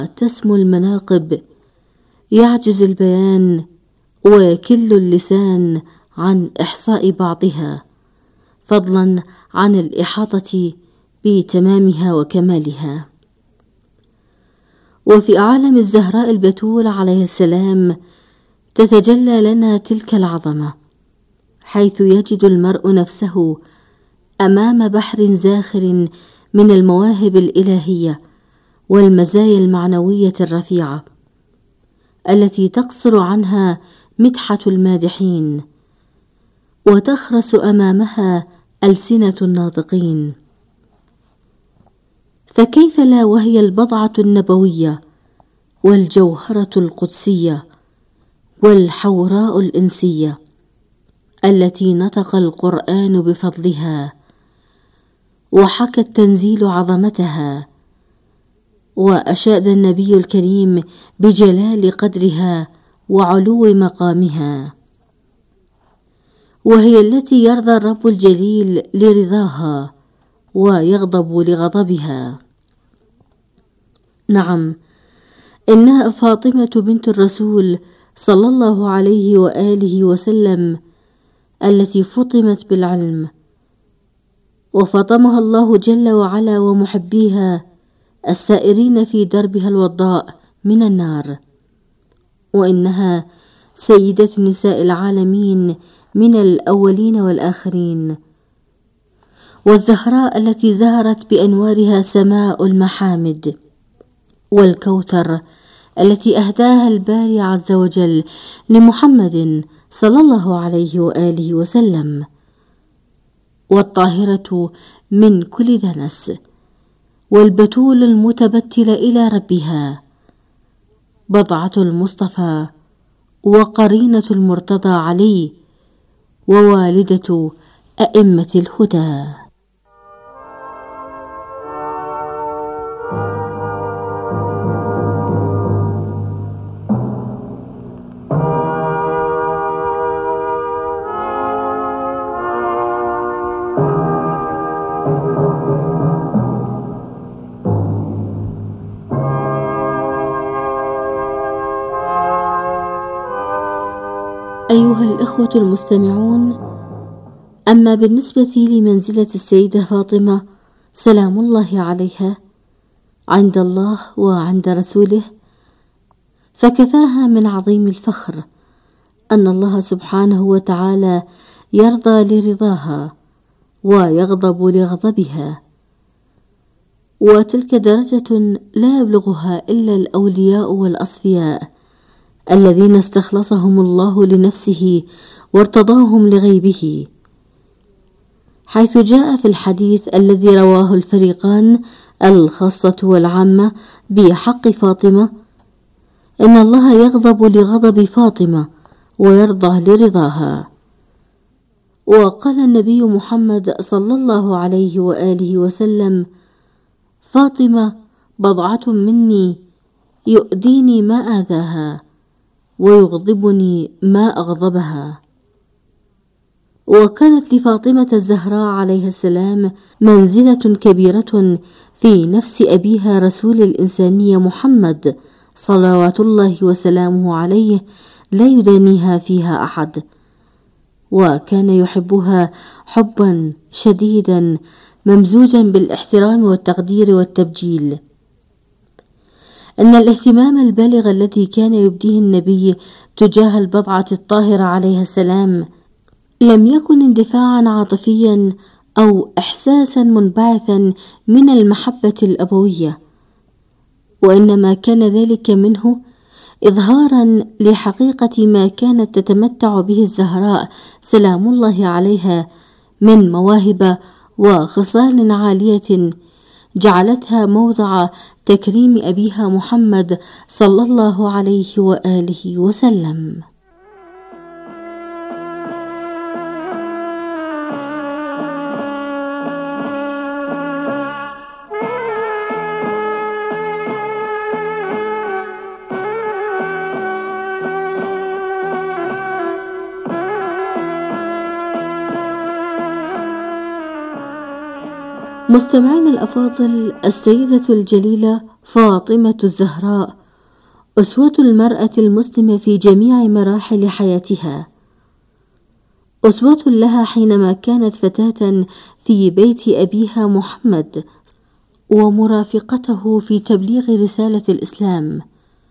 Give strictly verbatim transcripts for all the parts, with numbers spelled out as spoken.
تسمو المناقب، يعجز البيان ويكل اللسان عن إحصاء بعضها، فضلا عن الإحاطة بتمامها وكمالها. وفي عالم الزهراء البتول عليه السلام تتجلى لنا تلك العظمة، حيث يجد المرء نفسه أمام بحر زاخر من المواهب الإلهية والمزايا المعنوية الرفيعة، التي تقصر عنها مدحة المادحين وتخرس أمامها ألسنة الناطقين. فكيف لا وهي البضعة النبوية والجوهرة القدسية والحوراء الإنسية التي نطق القرآن بفضلها وحكى التنزيل عظمتها وأشاد النبي الكريم بجلال قدرها وعلو مقامها، وهي التي يرضى الرب الجليل لرضاها ويغضب لغضبها. نعم، إنها فاطمة بنت الرسول صلى الله عليه وآله وسلم التي فطمت بالعلم، وفطمها الله جل وعلا ومحبيها السائرين في دربها الوضاء من النار. وإنها سيدة نساء العالمين من الأولين والآخرين، والزهراء التي زهرت بأنوارها سماء المحامد، والكوثر التي أهداها الباري عز وجل لمحمد صلى الله عليه وآله وسلم، والطاهرة من كل دنس، والبتول المتبتل إلى ربها، بضعة المصطفى وقرينة المرتضى علي، ووالدة أئمة الهدى. أيها الإخوة المستمعون، أما بالنسبة لمنزلة السيدة فاطمة سلام الله عليها عند الله وعند رسوله، فكفاها من عظيم الفخر أن الله سبحانه وتعالى يرضى لرضاها ويغضب لغضبها، وتلك درجة لا يبلغها إلا الأولياء والأصفياء الذين استخلصهم الله لنفسه وارتضاهم لغيبه، حيث جاء في الحديث الذي رواه الفريقان الخاصة والعامة بحق فاطمة إن الله يغضب لغضب فاطمة ويرضى لرضاها. وقال النبي محمد صلى الله عليه وآله وسلم: فاطمة بضعة مني يؤذيني ما آذاها ويغضبني ما أغضبها. وكانت لفاطمة الزهراء عليه السلام منزلة كبيرة في نفس أبيها رسول الإنسانية محمد صلوات الله وسلامه عليه لا يدانيها فيها أحد، وكان يحبها حبا شديدا ممزوجا بالاحترام والتقدير والتبجيل. أن الاهتمام البالغ الذي كان يبديه النبي تجاه البضعة الطاهرة عليها السلام لم يكن اندفاعا عاطفيا أو إحساسا منبعثا من المحبة الأبوية، وإنما كان ذلك منه إظهارا لحقيقة ما كانت تتمتع به الزهراء سلام الله عليها من مواهب وخصال عالية جعلتها موضع تكريم أبيها محمد صلى الله عليه وآله وسلم. مستمعين الأفاضل، السيدة الجليلة فاطمة الزهراء أسوة المرأة المسلمة في جميع مراحل حياتها، أسوة لها حينما كانت فتاة في بيت أبيها محمد ومرافقته في تبليغ رسالة الإسلام،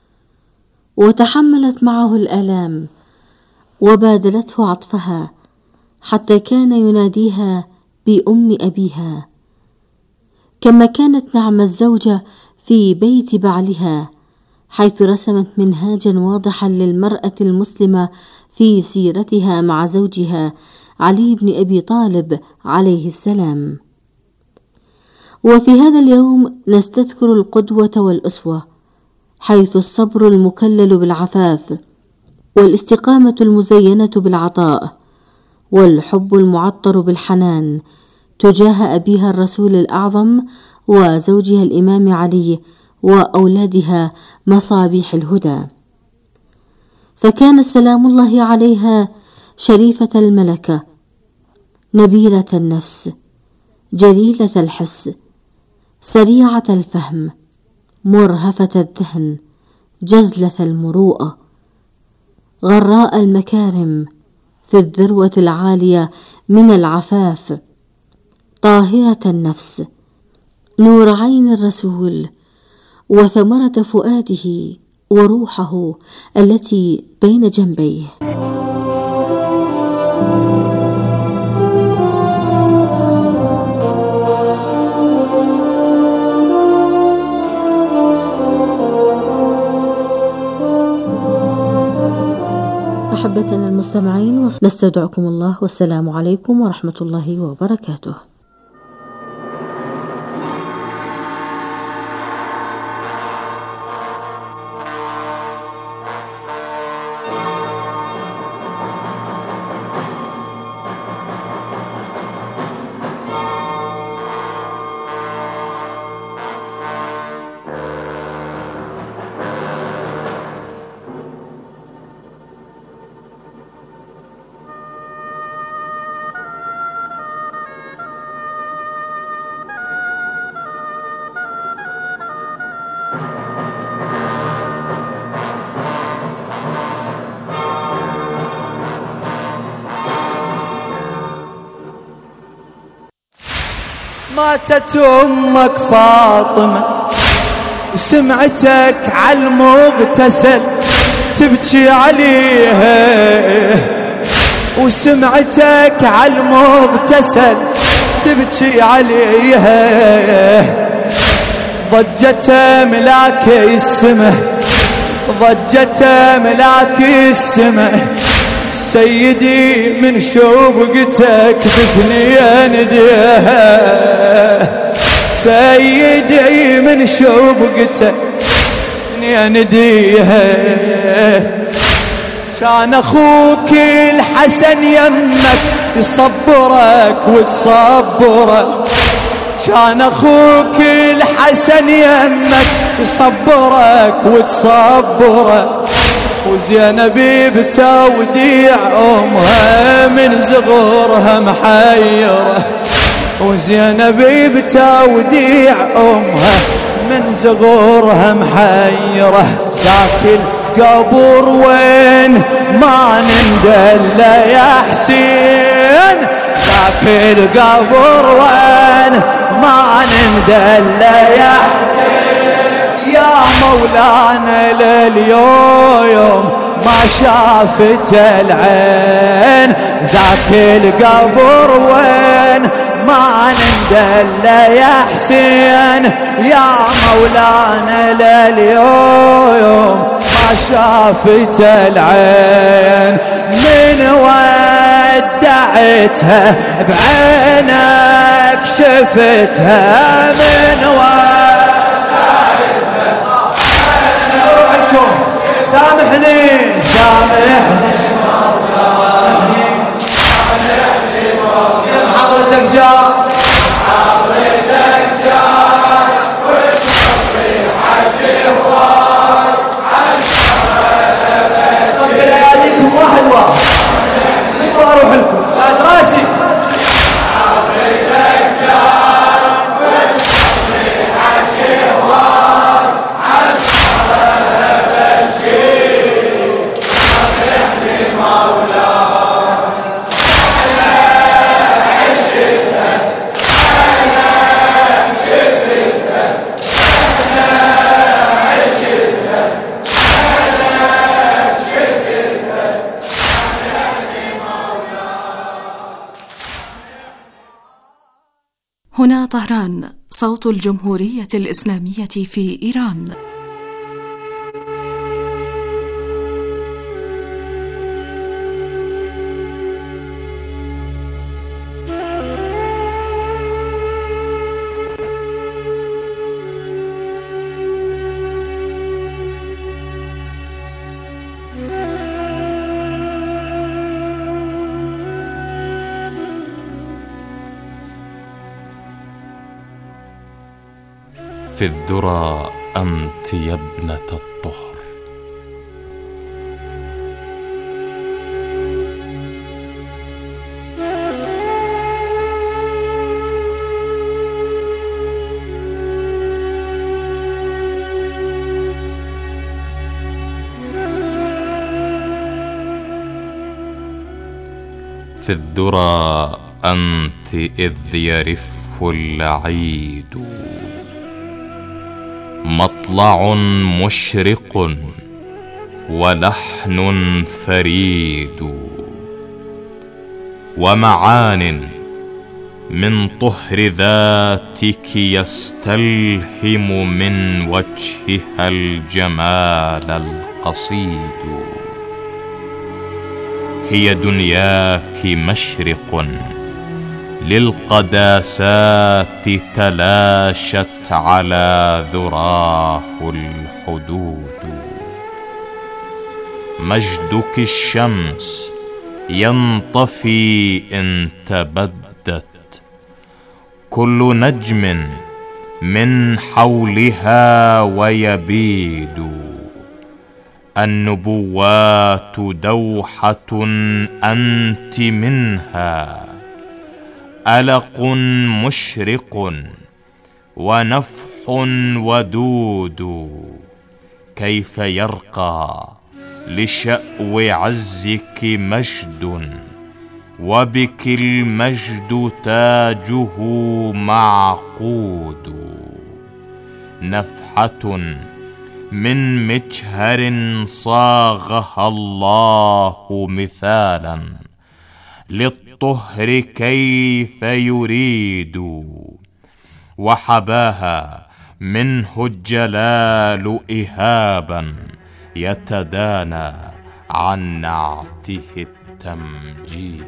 وتحملت معه الآلام وبادلته عطفها حتى كان يناديها بأم أبيها. كما كانت نعم الزوجة في بيت بعلها، حيث رسمت منهاجا واضحا للمرأة المسلمة في سيرتها مع زوجها علي بن أبي طالب عليه السلام. وفي هذا اليوم نستذكر القدوة والأسوة، حيث الصبر المكلل بالعفاف، والاستقامة المزينة بالعطاء، والحب المعطر بالحنان تجاه أبيها الرسول الأعظم وزوجها الإمام علي وأولادها مصابيح الهدى. فكان سلام الله عليها شريفة الملكة، نبيلة النفس، جليلة الحس، سريعة الفهم، مرهفة الذهن، جزلة المروءة، غراء المكارم، في الذروة العالية من العفاف، طاهرة النفس، نور عين الرسول، وثمرة فؤاده وروحه التي بين جنبيه. أحبتنا المستمعين، نستودعكم الله، والسلام عليكم ورحمة الله وبركاته. ماتت أمك فاطمة وسمعتك عالمغتسل تبكي عليها، وسمعتك عالمغتسل تبكي عليها. ضجت ملاك السماء، ضجت ملاك السماء، سيدي من شوقتك بثنين يديها، سيدي من شوقتك بثنين يديها. كان اخوك الحسن يمك يصبرك وتصبرك، كان اخوك الحسن يمك يصبرك وتصبرك، وزينب بتوديع أمها من صغرها محيرة، وزينب بتوديع أمها من صغرها محيرة. ذاك القبر وين ما نندل يا حسين، ذاك القبر وين ما نندل يا حسين، يا مولانا لليوم ما شافت العين. ذاك القبر وين ما نندل يا حسين، يا مولانا لليوم ما شافت العين. من ودعتها بعينك شفتها، من سامحني سامحني سامحني يا حضرتك جار، حضرتك جار والصبري عالجوار عالجوار. طب لياليكم واحد واحد انتوا اروح لكم لا راسي. حضرتك جار والصبري عالجوار هنا طهران، صوت الجمهورية الإسلامية في إيران. في الذرى أنت يا ابنة الطهر، في الذرى أنت إذ يرف العيد، مطلع مشرق ولحن فريد، ومعان من طهر ذاتك يستلهم من وجهها الجمال القصيد. هي دنياك مشرق للقداسات تلاشت على ذراه الحدود. مجدك الشمس ينطفي إن تبدت، كل نجم من حولها ويبيد. النبوات دوحة أنت منها، ألق مشرق ونفح ودود. كيف يرقى لشأو عزك مجد، وبك المجد تاجه معقود. نفحة من مجهر صاغها الله مثالا للطهر كيف يريد. وحباها منه الجلال إهابا يتدانى عن نعته التمجيد.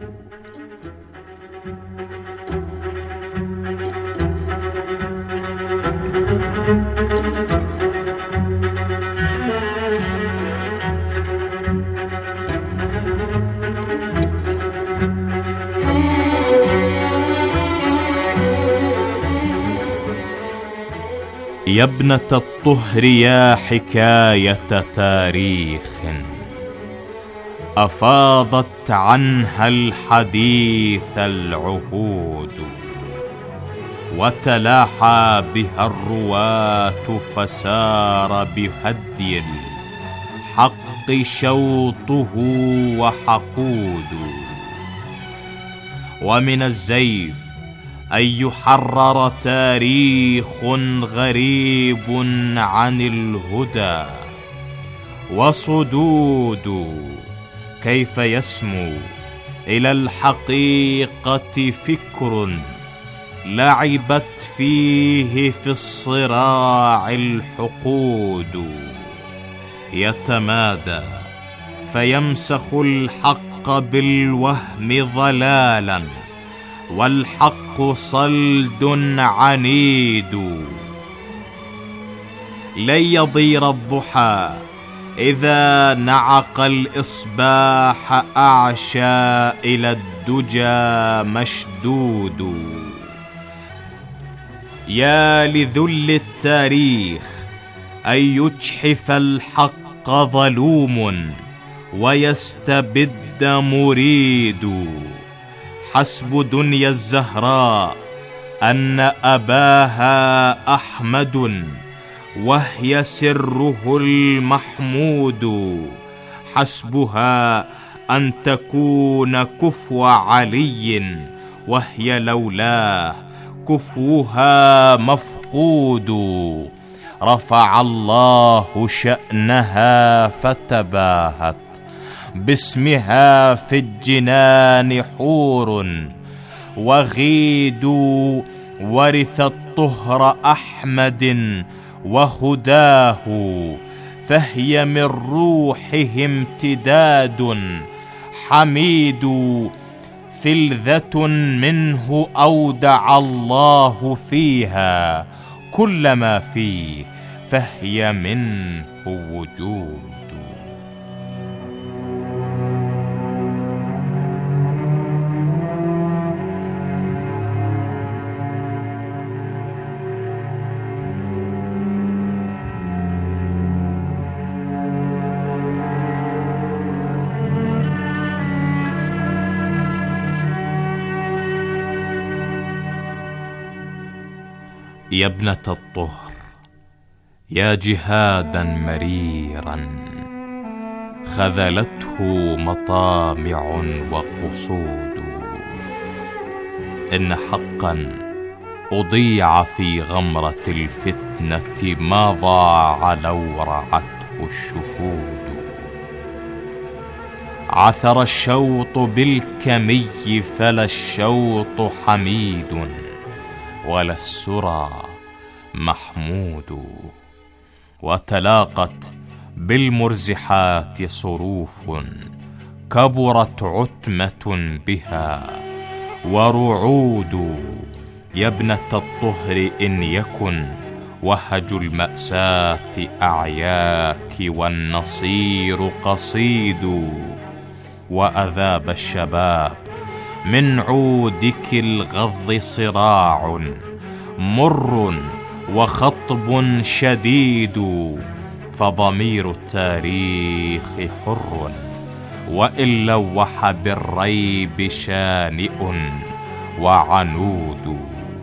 يا ابنة الطهر يا حكاية تاريخ، أفاضت عنها الحديث العهود. وتلاحى بها الرواة فسار بهدي الحق شوطه وحقود. ومن الزيف أن يحرر تاريخ غريب عن الهدى. وصدود كيف يسمو إلى الحقيقة فكر لعبت فيه في الصراع الحقود. يتمادى فيمسخ الحق بالوهم ضلالا، والحق صلد عنيد. لن يضير الضحى إذا نعق الإصباح أعشى إلى الدجى مشدود. يا لذل التاريخ أن يجحف الحق ظلوم ويستبد مريد. حسب دنيا الزهراء أن أباها أحمد، وهي سره المحمود. حسبها أن تكون كفو علي، وهي لولاه كفوها مفقود. رفع الله شأنها فتباهت، باسمها في الجنان حور. وغيد ورث الطهر أحمد وهداه، فهي من روحه امتداد حميد، فلذة منه أودع الله فيها كل ما فيه، فهي منه وجود. يا ابنة الطهر، يا جهادا مريرا خذلته مطامع وقصود، إن حقا أضيع في غمرة الفتنة ما ضاع لو رعته الشهود. عثر الشوط بالكمي فلا الشوط حميد، ولا السرى محمود، وتلاقت بالمرزحات صروف كبرت عتمة بها ورعود. يا ابنة الطهر إن يكن وهج المأساة أعياك والنصير قصيد، وأذاب الشباب من عودك الغض صراع مر وخطب شديد، فضمير التاريخ حر وإن لوح بالريب شانئ وعنود.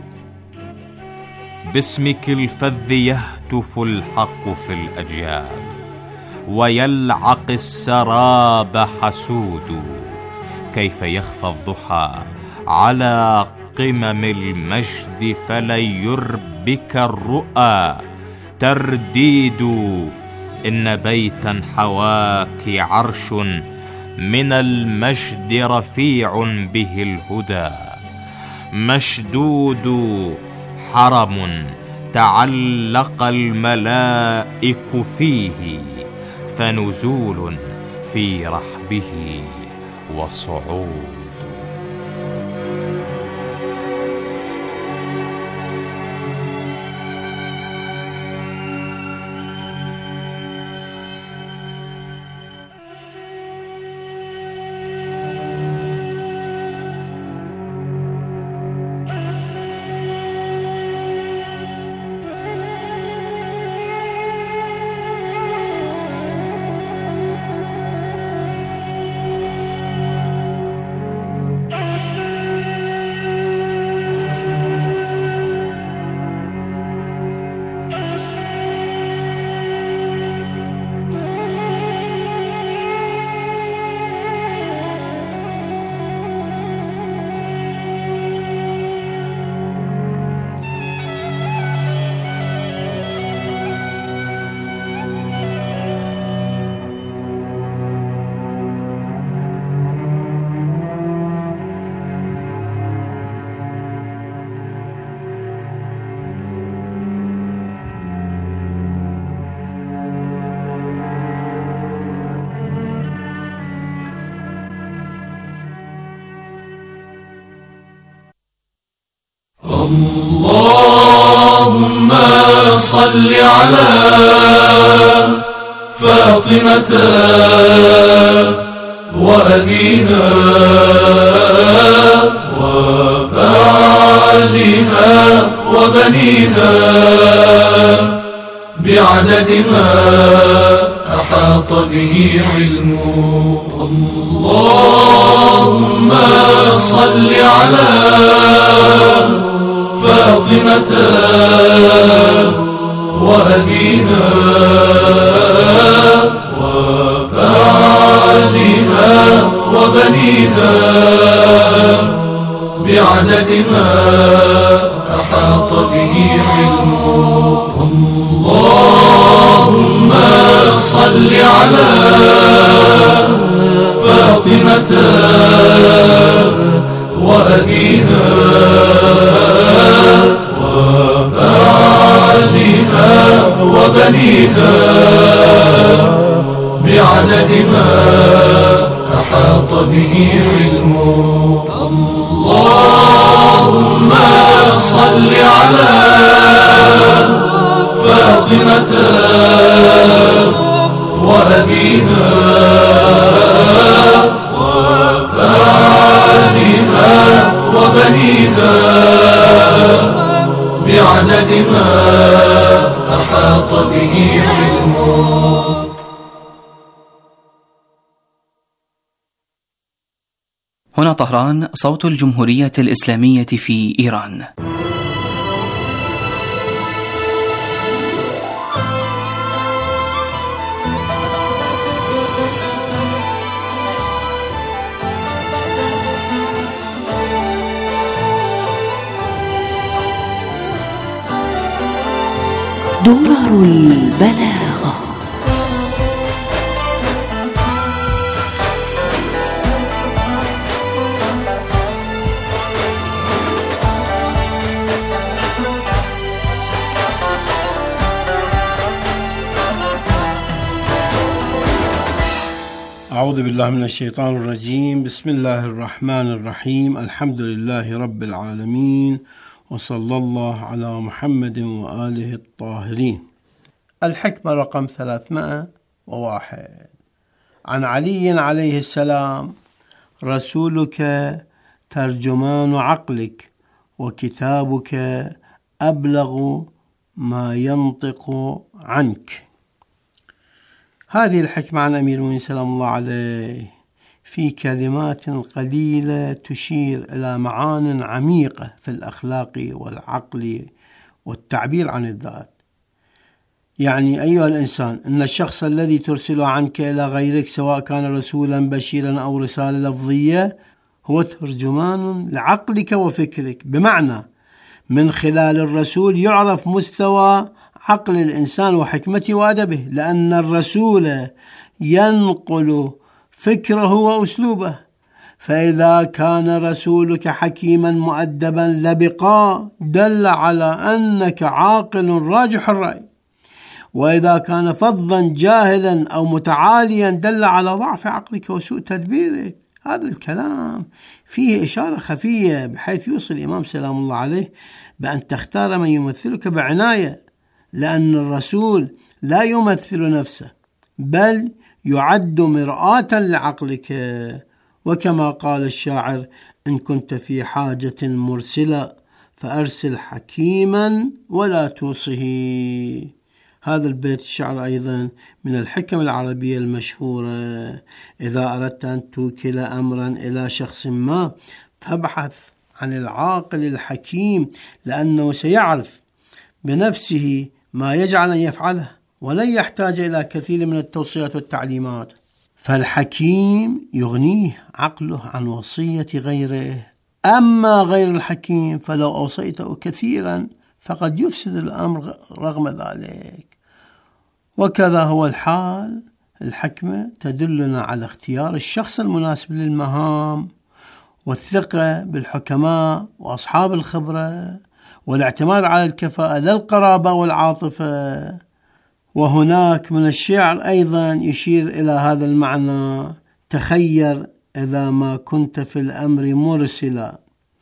باسمك الفذ يهتف الحق في الأجيال ويلعق السراب حسود، كيف يخفى الضحى على قمم المجد فلن يربك الرؤى ترديد. إن بيتا حواك عرش من المجد رفيع به الهدى مشدود، حرم تعلق الملائك فيه فنزول في رحبه وصعود. اللهم صل على فاطمة وأبيها وبعلها وبنيها بعدد ما أحاط به علمه. اللهم صل على فاطمة وأبيها وبعلها وبنيها بعدد ما أحاط به علمه. اللهم صل على فاطمة وأبيها وبنيها بعدد ما أحاط به علمه. اللهم صل على فاطمة وأبيها وآلها وبنيها بعدد ما أحاط به علمه. هنا طهران، صوت الجمهورية الإسلامية في إيران. درر البلاغة. أعوذ بالله من الشيطان الرجيم. بسم الله الرحمن الرحيم. الحمد لله رب العالمين، وصلى الله على محمد وآله الطاهرين. الحكمة رقم ثلاثمائة وواحد. عن علي عليه السلام: رسولك ترجمان عقلك، وكتابك أبلغ ما ينطق عنك. هذه الحكمة عن أمير المؤمنين سلام الله عليه في كلمات قليلة تشير إلى معان عميقة في الأخلاق والعقل والتعبير عن الذات. يعني أيها الإنسان، إن الشخص الذي ترسله عنك إلى غيرك، سواء كان رسولا بشيرا أو رسالة لفظية، هو ترجمان لعقلك وفكرك، بمعنى من خلال الرسول يعرف مستوى عقل الإنسان وحكمته وأدبه، لأن الرسول ينقل فكره وأسلوبه. فإذا كان رسولك حكيما مؤدبا لبقا دل على أنك عاقل راجح الرأي، وإذا كان فظا جاهلا أو متعاليا دل على ضعف عقلك وسوء تدبيرك. هذا الكلام فيه إشارة خفية، بحيث يوصل الإمام سلام الله عليه بأن تختار من يمثلك بعناية، لأن الرسول لا يمثل نفسه بل يعد مرآة لعقلك. وكما قال الشاعر: إن كنت في حاجة مرسلة فأرسل حكيما ولا توصه. هذا البيت الشعر أيضا من الحكم العربية المشهورة: إذا أردت أن توكل أمرا إلى شخص ما فابحث عن العاقل الحكيم، لأنه سيعرف بنفسه ما يجعل أن يفعله، ولن يحتاج إلى كثير من التوصيات والتعليمات. فالحكيم يغنيه عقله عن وصية غيره، أما غير الحكيم فلو أوصيته كثيرا فقد يفسد الأمر رغم ذلك. وكذا هو الحال. الحكمة تدلنا على اختيار الشخص المناسب للمهام، والثقة بالحكماء وأصحاب الخبرة، والاعتماد على الكفاءة للقرابة والعاطفة. وهناك من الشعر أيضا يشير إلى هذا المعنى: تخير إذا ما كنت في الأمر مرسلا،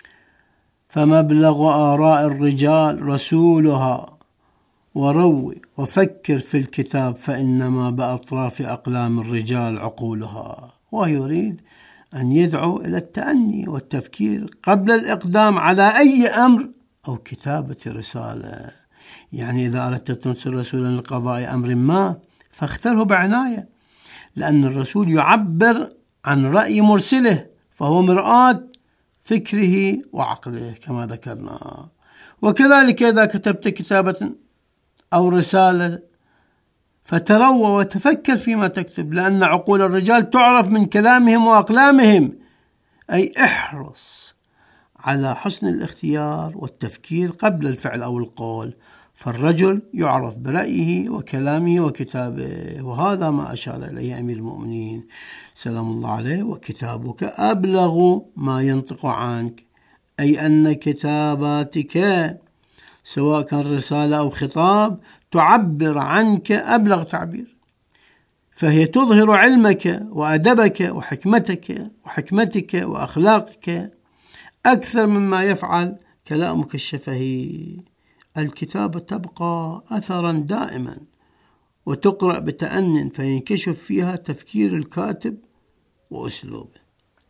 فمبلغ آراء الرجال رسولها، وروي وفكر في الكتاب فإنما بأطراف أقلام الرجال عقولها. ويريد أن يدعو إلى التأني والتفكير قبل الإقدام على أي أمر أو كتابة رسالة. يعني إذا أردت تنصر رسولا لقضاء أمر ما فاختره بعناية، لأن الرسول يعبر عن رأي مرسله، فهو مرآة فكره وعقله كما ذكرنا. وكذلك إذا كتبت كتابة أو رسالة فتروى وتفكر فيما تكتب، لأن عقول الرجال تعرف من كلامهم وأقلامهم. أي احرص على حسن الاختيار والتفكير قبل الفعل أو القول، فالرجل يعرف برأيه وكلامه وكتابه. وهذا ما أشار إليه أمير المؤمنين سلام الله عليه: وكتابك أبلغ ما ينطق عنك، أي أن كتاباتك سواء كان رسالة أو خطاب، تعبر عنك أبلغ تعبير، فهي تظهر علمك وأدبك وحكمتك وحكمتك وأخلاقك أكثر مما يفعل كلامك الشفهي. الكتابة تبقى أثرا دائما وتقرأ بتأن، فينكشف فيها تفكير الكاتب وأسلوبه.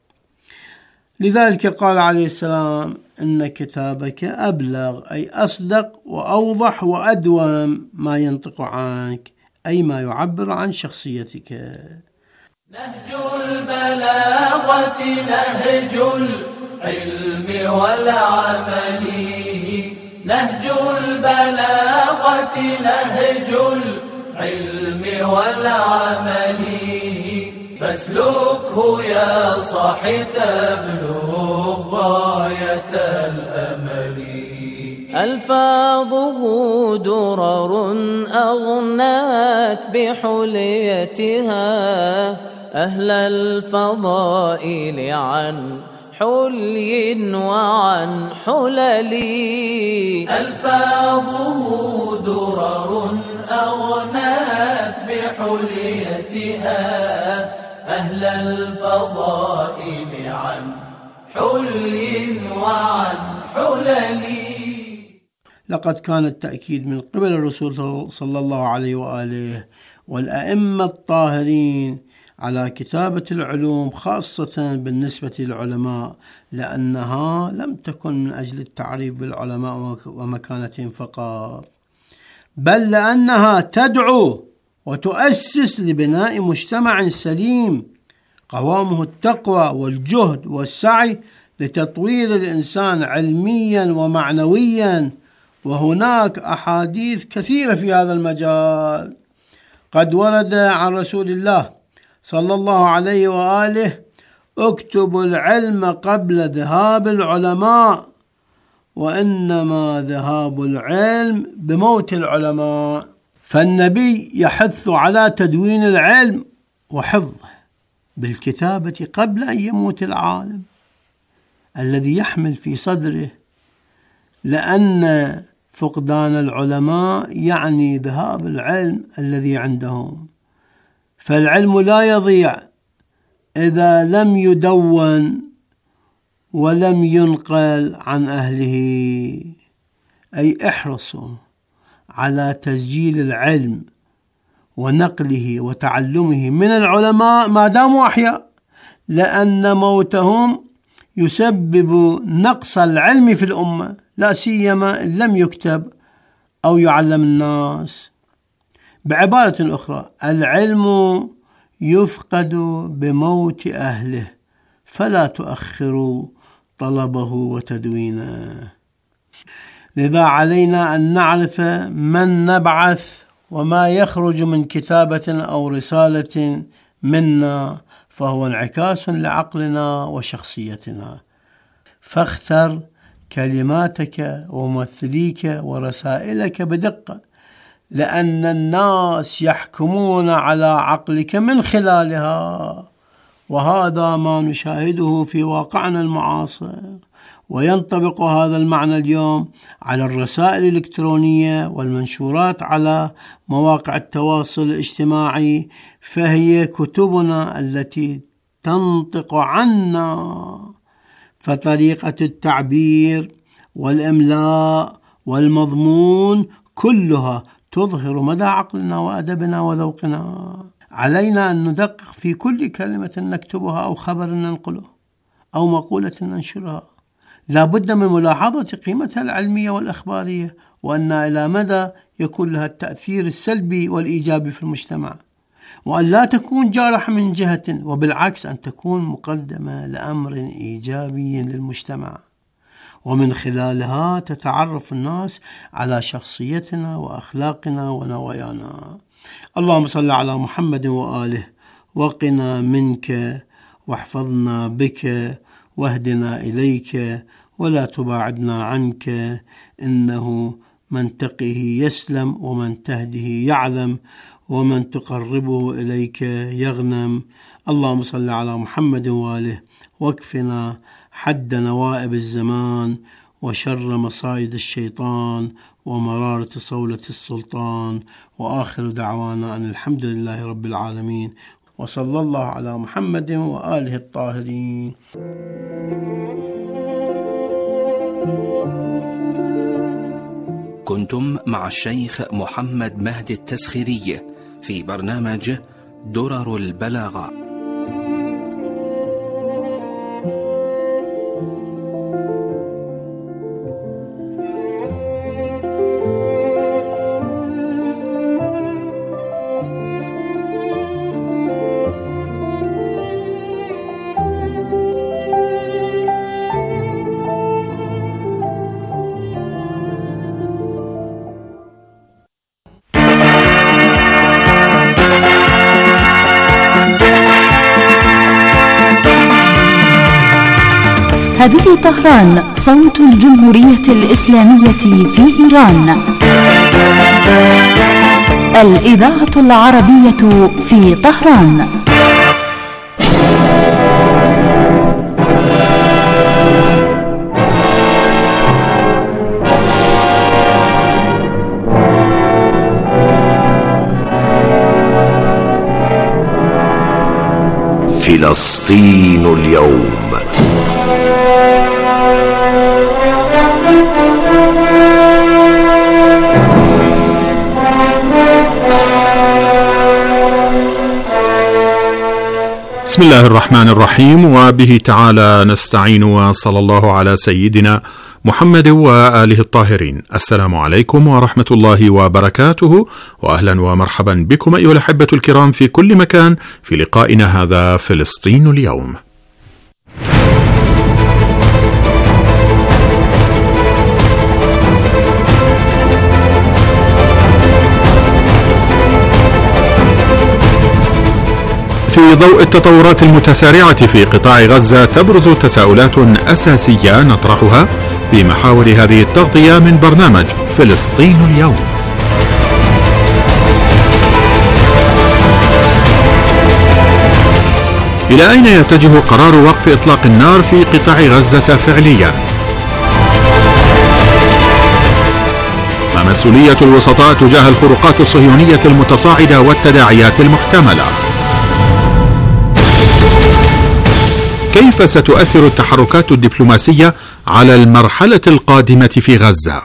لذلك قال عليه السلام: إن كتابك أبلغ، أي أصدق وأوضح وأدوم ما ينطق عنك، أي ما يعبر عن شخصيتك. نهج البلاغة نهج العلم والعمل، نهج البلاغة نهج العلم والعمل، فاسلكه يا صاحي تبلغ غاية الأمل. ألفاظه درر أغنات بحليتها أهل الفضائل عن حلي وعن حلل. ألفاظه درر أغنات بحليتها أهل الفضائل عن حلي وعن حلل. لقد كان التأكيد من قبل الرسول صلى الله عليه وآله والأئمة الطاهرين على كتابة العلوم، خاصة بالنسبة للعلماء، لأنها لم تكن من أجل التعريف بالعلماء ومكانتهم فقط، بل لأنها تدعو وتؤسس لبناء مجتمع سليم قوامه التقوى والجهد والسعي لتطوير الإنسان علميا ومعنويا. وهناك أحاديث كثيرة في هذا المجال قد ورد عن رسول الله صلى الله عليه وآله: اكتبوا العلم قبل ذهاب العلماء، وإنما ذهاب العلم بموت العلماء. فالنبي يحث على تدوين العلم وحفظه بالكتابة قبل أن يموت العالم الذي يحمل في صدره، لأن فقدان العلماء يعني ذهاب العلم الذي عندهم. فالعلم لا يضيع إذا لم يدون ولم ينقل عن أهله. أي احرصوا على تسجيل العلم ونقله وتعلمه من العلماء ما داموا أحياء، لأن موتهم يسبب نقص العلم في الأمة، لا سيما إن لم يكتب أو يعلم الناس. بعبارة أخرى، العلم يفقد بموت أهله، فلا تؤخروا طلبه وتدوينه. لذا علينا أن نعرف من نبعث وما يخرج من كتابة أو رسالة منا، فهو انعكاس لعقلنا وشخصيتنا. فاختر كلماتك وممثليك ورسائلك بدقة، لأن الناس يحكمون على عقلك من خلالها، وهذا ما نشاهده في واقعنا المعاصر. وينطبق هذا المعنى اليوم على الرسائل الإلكترونية والمنشورات على مواقع التواصل الاجتماعي، فهي كتبنا التي تنطق عنا. فطريقة التعبير والإملاء والمضمون كلها تظهر مدى عقلنا وأدبنا وذوقنا. علينا أن ندقق في كل كلمة نكتبها أو خبر ننقله أو مقولة ننشرها. لا بد من ملاحظة قيمتها العلمية والإخبارية، وأن إلى مدى يكون لها التأثير السلبي والإيجابي في المجتمع، وأن لا تكون جارحة من جهة، وبالعكس أن تكون مقدمة لأمر إيجابي للمجتمع، ومن خلالها تتعرف الناس على شخصيتنا وأخلاقنا ونوايانا. اللهم صل على محمد وآله، وقنا منك واحفظنا بك واهدنا إليك ولا تباعدنا عنك، إنه من تقه يسلم ومن تهده يعلم ومن تقربه إليك يغنم. اللهم صل على محمد وآله، واكفنا حد نوائب الزمان وشر مصائد الشيطان ومرارة صولة السلطان. وآخر دعوانا أن الحمد لله رب العالمين، وصلى الله على محمد وآله الطاهرين. كنتم مع الشيخ محمد مهدي التسخيري في برنامج درر البلاغة. هذه طهران، صوت الجمهورية الإسلامية في إيران. الإذاعة العربية في طهران. فلسطين اليوم. بسم الله الرحمن الرحيم، وبه تعالى نستعين، وصلى الله على سيدنا محمد وآله الطاهرين. السلام عليكم ورحمة الله وبركاته، وأهلا ومرحبا بكم أيها الأحبة الكرام في كل مكان في لقائنا هذا فلسطين اليوم. في ضوء التطورات المتسارعة في قطاع غزة تبرز تساؤلات أساسية نطرحها في محاور هذه التغطية من برنامج فلسطين اليوم. إلى أين يتجه قرار وقف إطلاق النار في قطاع غزة فعليا؟ ما مسؤولية الوسطاء تجاه الخروقات الصهيونية المتصاعدة والتداعيات المحتملة؟ كيف ستؤثر التحركات الدبلوماسية على المرحلة القادمة في غزة؟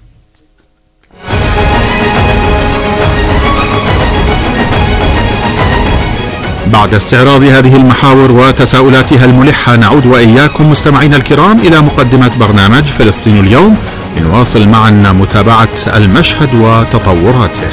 بعد استعراض هذه المحاور وتساؤلاتها الملحة، نعود وإياكم مستمعينا الكرام إلى مقدمة برنامج فلسطين اليوم لنواصل معا متابعة المشهد وتطوراته.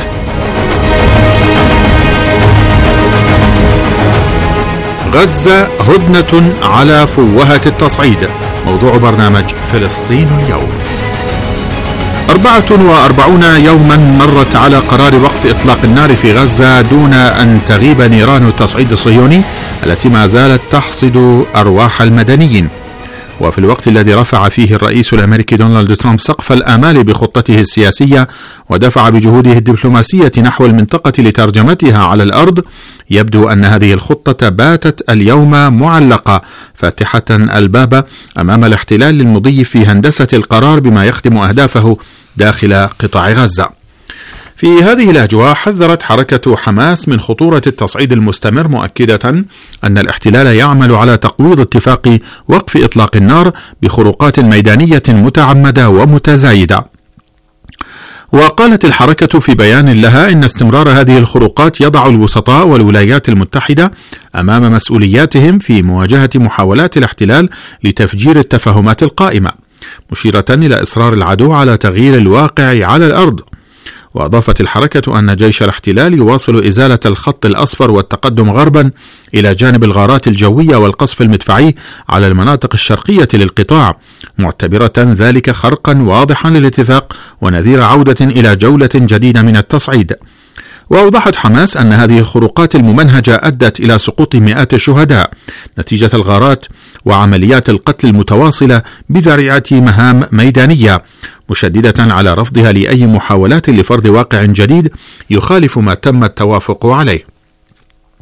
غزة هدنة على فوهة التصعيد، موضوع برنامج فلسطين اليوم. أربعة وأربعون يوما مرت على قرار وقف إطلاق النار في غزة دون أن تغيب نيران التصعيد الصهيوني التي ما زالت تحصد أرواح المدنيين. وفي الوقت الذي رفع فيه الرئيس الأمريكي دونالد ترامب سقف الآمال بخطته السياسية ودفع بجهوده الدبلوماسية نحو المنطقة لترجمتها على الأرض، يبدو أن هذه الخطة باتت اليوم معلقة فاتحة الباب أمام الاحتلال المضي في هندسة القرار بما يخدم أهدافه داخل قطاع غزة. في هذه الأجواء حذرت حركة حماس من خطورة التصعيد المستمر، مؤكدة أن الاحتلال يعمل على تقويض اتفاق وقف إطلاق النار بخروقات ميدانية متعمدة ومتزايدة. وقالت الحركة في بيان لها إن استمرار هذه الخروقات يضع الوسطاء والولايات المتحدة أمام مسؤولياتهم في مواجهة محاولات الاحتلال لتفجير التفاهمات القائمة، مشيرة إلى إصرار العدو على تغيير الواقع على الأرض. وأضافت الحركة أن جيش الاحتلال يواصل إزالة الخط الأصفر والتقدم غربا إلى جانب الغارات الجوية والقصف المدفعي على المناطق الشرقية للقطاع، معتبرة ذلك خرقا واضحا للاتفاق ونذير عودة إلى جولة جديدة من التصعيد. وأوضحت حماس أن هذه الخروقات الممنهجة أدت إلى سقوط مئات الشهداء نتيجة الغارات وعمليات القتل المتواصلة بذريعة مهام ميدانية، مشددة على رفضها لأي محاولات لفرض واقع جديد يخالف ما تم التوافق عليه.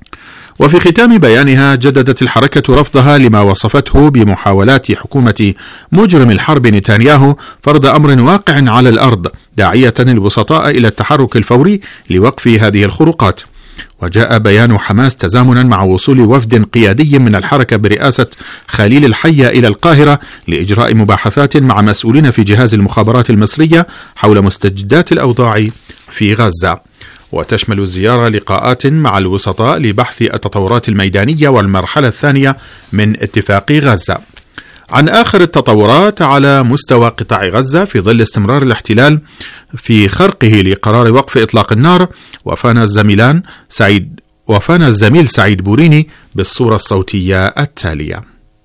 وفي ختام بيانها جددت الحركة رفضها لما وصفته بمحاولات حكومة مجرم الحرب نتنياهو فرض أمر واقع على الأرض، داعية الوسطاء إلى التحرك الفوري لوقف هذه الخروقات. وجاء بيان حماس تزامنا مع وصول وفد قيادي من الحركة برئاسة خليل الحية إلى القاهرة لإجراء مباحثات مع مسؤولين في جهاز المخابرات المصرية حول مستجدات الأوضاع في غزة. وتشمل الزيارة لقاءات مع الوسطاء لبحث التطورات الميدانية والمرحلة الثانية من اتفاق غزة. عن آخر التطورات على مستوى قطاع غزة في ظل استمرار الاحتلال في خرقه لقرار وقف إطلاق النار، وفانا الزميلان سعيد وفانا الزميل سعيد بوريني بالصورة الصوتية التالية.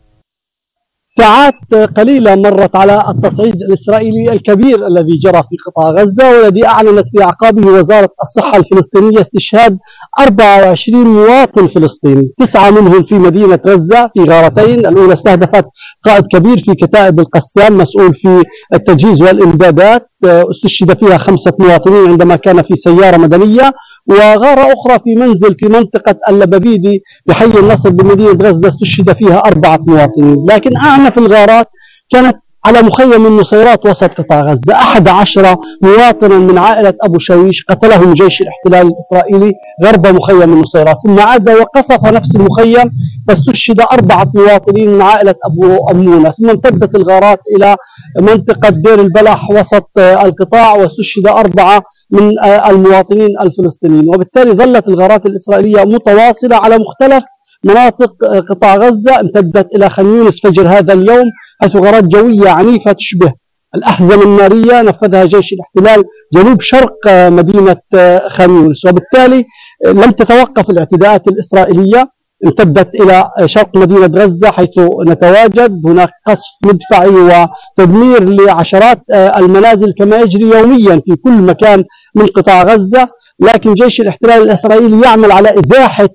ساعات قليلة مرت على التصعيد الإسرائيلي الكبير الذي جرى في قطاع غزة، والذي أعلنت في أعقابه وزارة الصحة الفلسطينية استشهاد أربعة وعشرين مواطن فلسطيني، تسعة منهم في مدينة غزة في غارتين. الأولى استهدفت قائد كبير في كتائب القسام مسؤول في التجهيز والإمدادات، استشهد فيها خمسة مواطنين عندما كان في سيارة مدنية، وغارة أخرى في منزل في منطقة اللبابيدي بحي النصر بمدينة غزة استشهد فيها أربعة مواطنين. لكن أعنف الغارات كانت على مخيم النصيرات وسط قطاع غزة، أحد عشر مواطنا من عائلة أبو شويش قتلهم جيش الاحتلال الإسرائيلي غرب مخيم النصيرات، ثم عاد وقصف نفس المخيم فاستشهد أربعة مواطنين من عائلة أبو أمونة. ثم امتدت الغارات إلى منطقة دير البلح وسط القطاع واستشهد أربعة من المواطنين الفلسطينيين. وبالتالي ظلت الغارات الإسرائيلية متواصلة على مختلف مناطق قطاع غزة، امتدت إلى خان يونس فجر هذا اليوم، حيث غارات جوية عنيفة تشبه الأحزمة النارية نفذها جيش الاحتلال جنوب شرق مدينة خان يونس. وبالتالي لم تتوقف الاعتداءات الإسرائيلية، امتدت إلى شرق مدينة غزة حيث نتواجد، هناك قصف مدفعي وتدمير لعشرات المنازل كما يجري يوميا في كل مكان من قطاع غزة. لكن جيش الاحتلال الإسرائيلي يعمل على إزاحة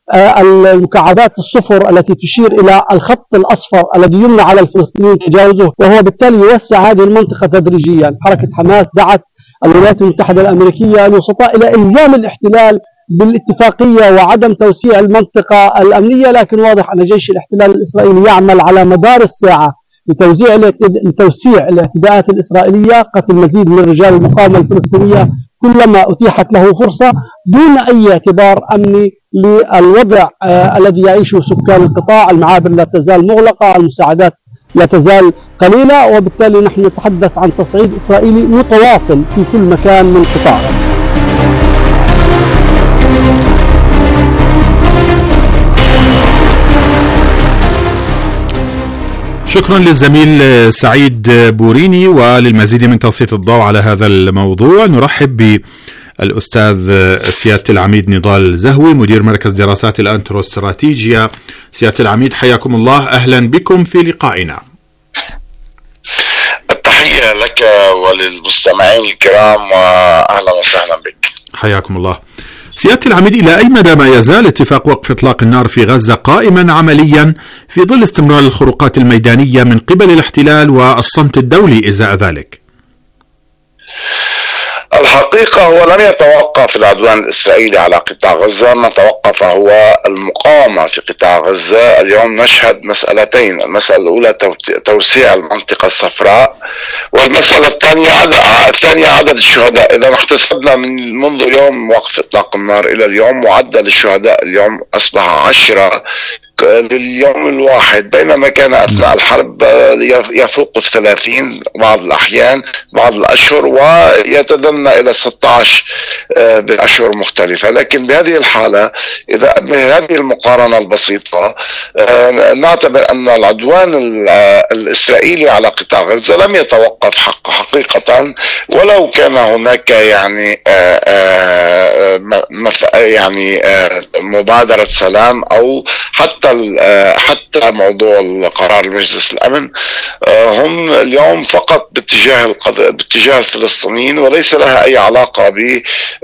المكعبات الصفر التي تشير إلى الخط الأصفر الذي يمنع على الفلسطينيين تجاوزه، وهو بالتالي يوسع هذه المنطقة تدريجيا. حركة حماس دعت الولايات المتحدة الأمريكية الوسطاء إلى إلزام الاحتلال بالاتفاقية وعدم توسيع المنطقة الأمنية، لكن واضح أن جيش الاحتلال الإسرائيلي يعمل على مدار الساعة لتوزيع لتوسيع الاعتداءات الإسرائيلية، قتل مزيد من رجال المقاومة الفلسطينية كلما أتيحت له فرصة، دون أي اعتبار أمني للوضع آه الذي يعيشه سكان القطاع. المعابر لا تزال مغلقة، المساعدات لا تزال قليلة، وبالتالي نحن نتحدث عن تصعيد إسرائيلي متواصل في كل مكان من قطاع غزة. شكرا للزميل سعيد بوريني. وللمزيد من تسليط الضوء على هذا الموضوع نرحب بالأستاذ سيادة العميد نضال زهوي مدير مركز دراسات الأنتروستراتيجيا. سيادة العميد حياكم الله، أهلا بكم في لقائنا. التحية لك وللمستمعين الكرام وأهلا وسهلا بك. حياكم الله. سيادة العميد، إلى أي مدى ما يزال اتفاق وقف إطلاق النار في غزة قائما عمليا في ظل استمرار الخروقات الميدانية من قبل الاحتلال والصمت الدولي إزاء ذلك؟ الحقيقة هو لم يتوقف العدوان الإسرائيلي على قطاع غزة، ما توقف هو المقاومة في قطاع غزة. اليوم نشهد مسألتين، المسألة الأولى توسيع المنطقة الصفراء، والمسألة الثانية الثانية عدد الشهداء. إذا احتسبنا من منذ يوم وقف إطلاق النار إلى اليوم، معدل الشهداء اليوم أصبح عشرة لليوم الواحد، بينما كان أثناء الحرب يفوق الثلاثين بعض الأحيان بعض الأشهر، ويتدنى إلى ستة عشر بأشهر مختلفة. لكن بهذه الحالة، إذا بهذه المقارنة البسيطة نعتبر أن العدوان الإسرائيلي على قطاع غزة لم يتوقف حق حقيقة، ولو كان هناك يعني يعني مبادرة سلام أو حتى حتى حتى موضوع قرار مجلس الأمن هم اليوم فقط باتجاه القضاء باتجاه الفلسطينيين، وليس لها أي علاقة ب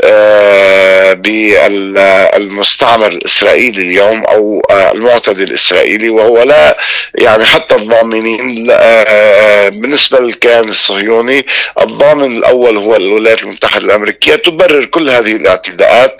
بالمستعمر الإسرائيلي اليوم أو المعتدي الإسرائيلي. وهو لا يعني حتى الضامنين بالنسبة للكيان الصهيوني، الضامن الأول هو الولايات المتحدة الأمريكية، تبرر كل هذه الاعتداءات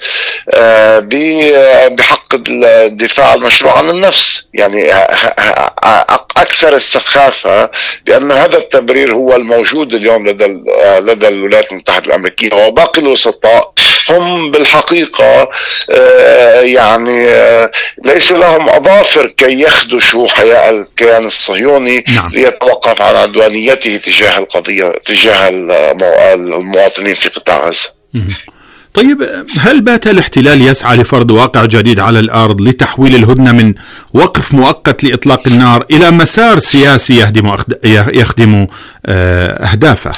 بحق الدفاع المشروع عن النفس. يعني أكثر السخافة بأن هذا التبرير هو الموجود اليوم لدى لدى الولايات المتحدة الأمريكية، وباقي الوسطاء هم بالحقيقة يعني ليس لهم أظافر كي يخدشوا حياء الكيان الصهيوني. نعم. ليتوقف عن عدوانيته تجاه القضية تجاه المواطنين في قطاع غزة. طيب، هل بات الاحتلال يسعى لفرض واقع جديد على الأرض لتحويل الهدنة من وقف مؤقت لإطلاق النار إلى مسار سياسي يخدم يخدم أهدافه؟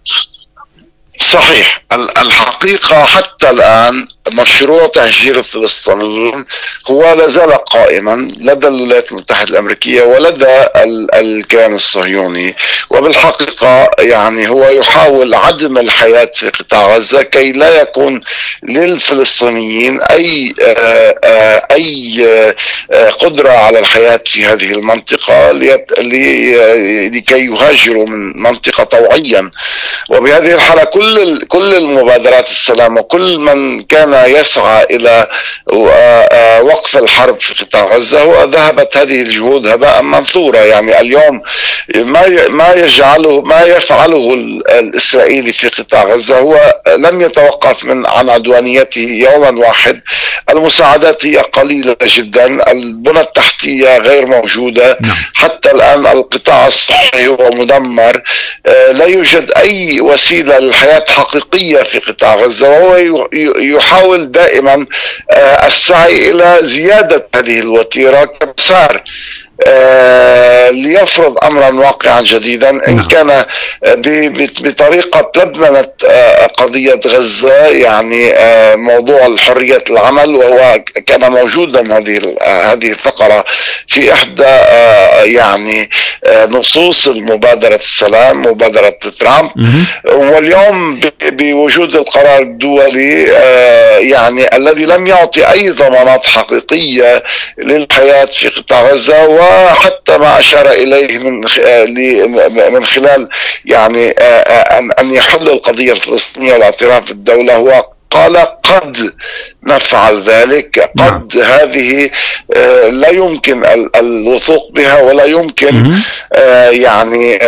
صحيح. الحقيقة حتى الآن مشروع تهجير الفلسطينيين هو لازال قائما لدى الولايات المتحدة الأمريكية ولدى الكيان الصهيوني، وبالحقيقة يعني هو يحاول عدم الحياة في قطاع غزة كي لا يكون للفلسطينيين أي أي قدرة على الحياة في هذه المنطقة لكي يهاجروا من منطقة طوعيا. وبهذه الحالة كل كل المبادرات السلام وكل من كان يسعى إلى وقف الحرب في قطاع غزة وذهبت هذه الجهود هباء منثورا. يعني اليوم ما ما يجعله ما يفعله الإسرائيلي في قطاع غزة هو لم يتوقف من عن عدوانيته يوما واحد. المساعدات هي قليلة جدا، البنى التحتية غير موجودة. حتى الآن القطاع الصحي هو مدمر، لا يوجد أي وسيلة للحياة حقيقية في قطاع غزة، وهو يحاول دائما السعي إلى زيادة هذه الوتيرة كمسار آه ليفرض أمرا واقعا جديدا، إن كان بطريقة لبنة آه قضية غزة، يعني آه موضوع الحرية العمل، وهو كان موجودا هذه هذه الفقرة في إحدى آه يعني آه نصوص المبادرة السلام، مبادرة ترامب. واليوم بوجود القرار الدولي آه يعني الذي لم يعطي أي ضمانات حقيقية للحياة في قطاع غزة، وحتى ما أشار إليه من من خلال يعني أن يحل القضية الفلسطينية والاعتراف بالدولة، هو قال قد نفعل ذلك، قد نعم. هذه آه لا يمكن الوثوق بها ولا يمكن آه يعني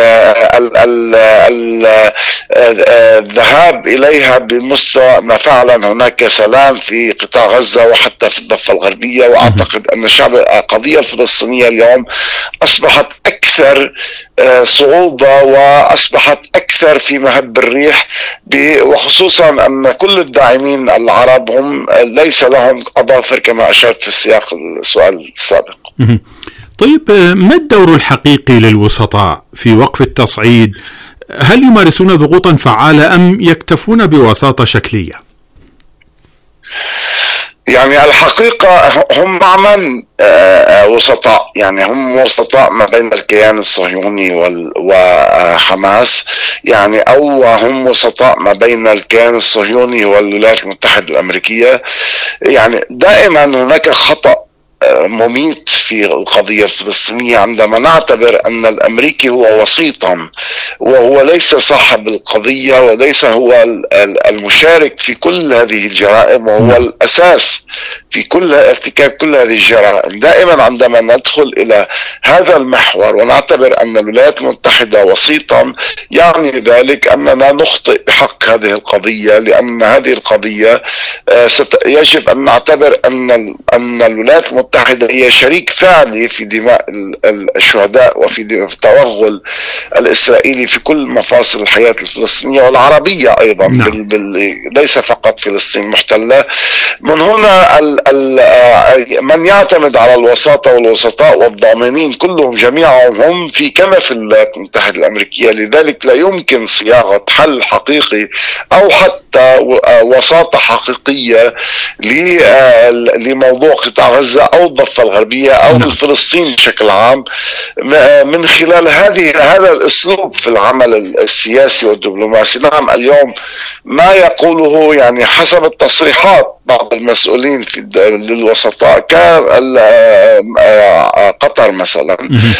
الذهاب إليها بمستوى ما فعلا هناك سلام في قطاع غزة وحتى في الضفة الغربية. وأعتقد أن الشعب القضية الفلسطينية اليوم أصبحت أكثر آه صعوبة وأصبحت أكثر في مهب الريح، وخصوصا أن كل الداعمين العرب هم ليس لهم أظافر كما أشرت في السياق السؤال السابق. طيب، ما الدور الحقيقي للوسطاء في وقف التصعيد؟ هل يمارسون ضغوطا فعالة أم يكتفون بوساطة شكلية؟ يعني الحقيقة هم معا وسطاء، يعني هم وسطاء ما بين الكيان الصهيوني وحماس، يعني أو هم وسطاء ما بين الكيان الصهيوني والولايات المتحدة الأمريكية. يعني دائما هناك خطأ مميت في القضية الفلسطينية عندما نعتبر أن الأمريكي هو وسيطا، وهو ليس صاحب القضية وليس هو المشارك في كل هذه الجرائم، وهو الأساس في كل ارتكاب كل هذه الجرائم. دائما عندما ندخل إلى هذا المحور ونعتبر أن الولايات المتحدة وسيطا، يعني ذلك أننا نخطئ بحق هذه القضية، لأن هذه القضية يجب أن نعتبر أن أن الولايات المتحدة هي شريك فعلي في دماء الشهداء وفي التوغل الإسرائيلي في كل مفاصل الحياة الفلسطينية والعربية أيضا. نعم. بال... بال... ليس فقط فلسطين محتلة. من هنا ال... ال... من يعتمد على الوساطة والوسطاء والضامنين كلهم جميعهم هم في كنف الولايات المتحدة الأمريكية. لذلك لا يمكن صياغة حل حقيقي أو حتى وساطة حقيقية لموضوع قطاع غزة أو الضفة الغربية أو الفلسطيني بشكل عام من خلال هذه هذا الأسلوب في العمل السياسي والدبلوماسي. نعم، اليوم ما يقوله يعني حسب التصريحات بعض المسؤولين في للوسطاء كقطر مثلا،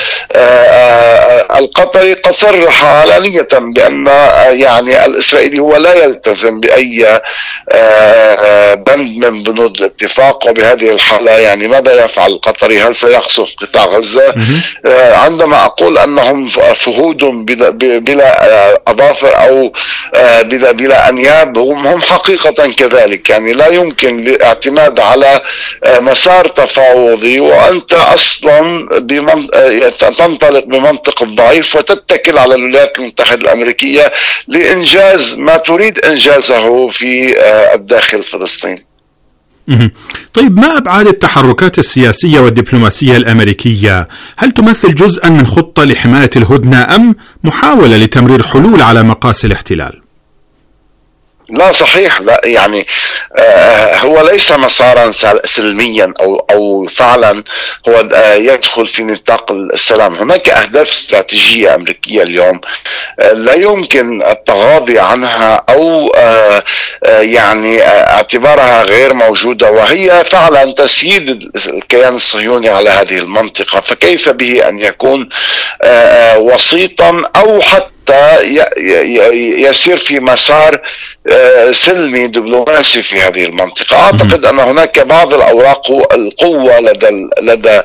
القطري قد صرح علانية بأن يعني الإسرائيلي هو لا يلتزم بأي بند من بنود الاتفاق، وبهذه الحالة يعني ماذا يفعل القطري؟ هل سيقصف قطاع غزة؟ عندما أقول أنهم فهود بلا أظافر أو بلا بلا أنياب، هم حقيقة كذلك. يعني لا يمكن الاعتماد على مسار تفاوضي وأنت أصلا تنطلق بمنطق الضعيف وتتكل على الولايات المتحدة الأمريكية لإنجاز ما تريد إنجازه في الداخل الفلسطيني. طيب، ما أبعاد التحركات السياسية والدبلوماسية الأمريكية؟ هل تمثل جزءا من خطة لحماية الهدنة أم محاولة لتمرير حلول على مقاس الاحتلال؟ لا، صحيح. لا يعني آه هو ليس مسارا سلميا او او فعلا هو آه يدخل في نطاق السلام. هناك اهداف استراتيجيه امريكيه اليوم آه لا يمكن التغاضي عنها او آه آه يعني آه اعتبارها غير موجوده، وهي فعلا تسييد الكيان الصهيوني على هذه المنطقه. فكيف به ان يكون آه آه وسيطا او حتى يسير في مسار سلمي دبلوماسي في هذه المنطقة؟ أعتقد أن هناك بعض الأوراق القوة لدى لدى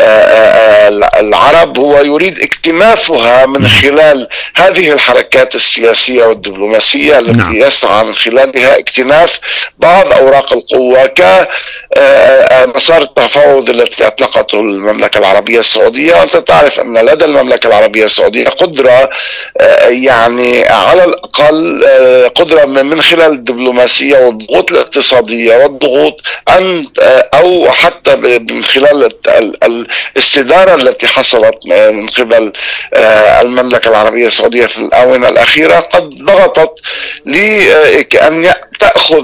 العرب هو يريد اكتنافها من خلال هذه الحركات السياسية والدبلوماسية التي يسعى من خلالها اكتناف بعض أوراق القوة كمسار التفاوض التي أطلقته المملكة العربية السعودية. أنت تعرف أن لدى المملكة العربية السعودية قدرة يعني على الأقل قدرة من خلال الدبلوماسية والضغوط الاقتصادية والضغوط أن أو حتى من خلال الاستدارة التي حصلت من قبل المملكة العربية السعودية في الآونة الأخيرة قد ضغطت لأن تأخذ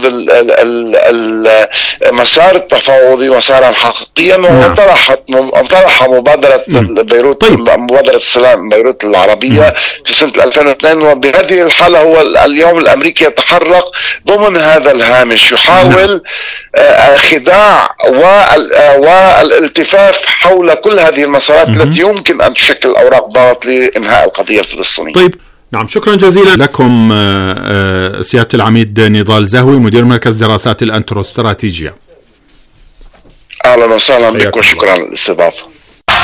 المسار التفاوضي مسارا حقيقيا، وانطرحت انطرح مبادرة بيروت مبادرة السلام بيروت العربية في سنة ألفين واثنين. وبهذه الحالة هو اليوم الأمريكي يتحرك ضمن هذا الهامش، يحاول خداع والالتفاف حول كل هذه المسارات التي يمكن أن تشكل أوراق ضغط لإنهاء القضية الفلسطينية. طيب، نعم، شكرا جزيلا لكم سيادة العميد نضال زهوي، مدير مركز دراسات الأنتروستراتيجية. أهلا وسهلا بك وشكرا للاستضافة.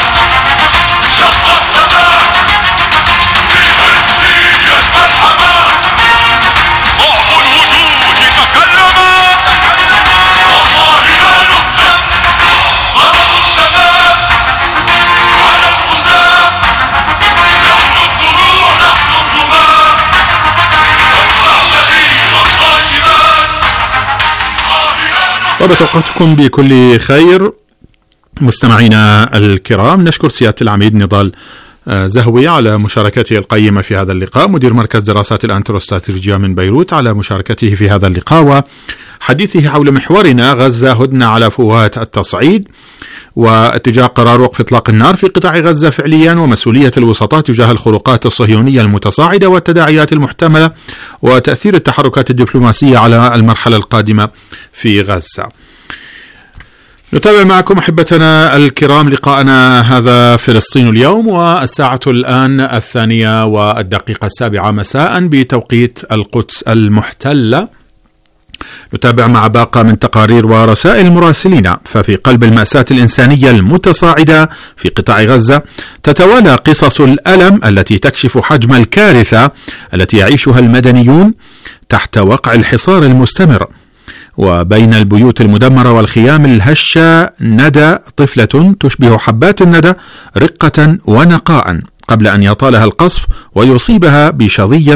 طبعا توقعتكم بكل خير مستمعينا الكرام. نشكر سيادة العميد نضال زهوي على مشاركته القيمة في هذا اللقاء، مدير مركز دراسات الأنتروستراتيجية من بيروت، على مشاركته في هذا اللقاء وحديثه حول محورنا غزة هدنة على فوهات التصعيد، واتجاه قرار وقف إطلاق النار في قطاع غزة فعليا، ومسؤولية الوسطاء تجاه الخروقات الصهيونية المتصاعدة والتداعيات المحتملة، وتأثير التحركات الدبلوماسية على المرحلة القادمة في غزة. نتابع معكم أحبتنا الكرام لقاءنا هذا فلسطين اليوم، والساعة الآن الثانية والدقيقة السابعة مساء بتوقيت القدس المحتلة. نتابع مع باقة من تقارير ورسائل المراسلين. ففي قلب المأساة الإنسانية المتصاعدة في قطاع غزة تتوالى قصص الألم التي تكشف حجم الكارثة التي يعيشها المدنيون تحت وقع الحصار المستمر. وبين البيوت المدمرة والخيام الهشة ندى طفلة تشبه حبات الندى رقة ونقاء قبل أن يطالها القصف ويصيبها بشظية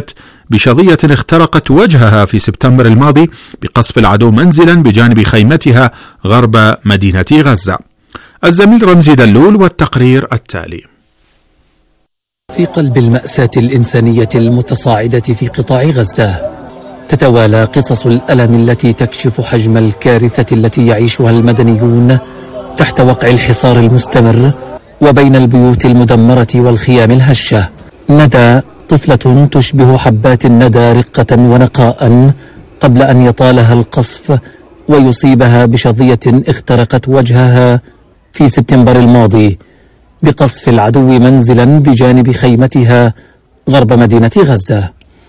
بشظية اخترقت وجهها في سبتمبر الماضي بقصف العدو منزلا بجانب خيمتها غرب مدينة غزة. الزميل رمزي دلول والتقرير التالي. في قلب المأساة الإنسانية المتصاعدة في قطاع غزة تتوالى قصص الألم التي تكشف حجم الكارثة التي يعيشها المدنيون تحت وقع الحصار المستمر وبين البيوت المدمرة والخيام الهشة. ندى طفلة تشبه حبات الندى رقة ونقاء قبل أن يطالها القصف ويصيبها بشظية اخترقت وجهها في سبتمبر الماضي بقصف العدو منزلا بجانب خيمتها غرب مدينة غزة.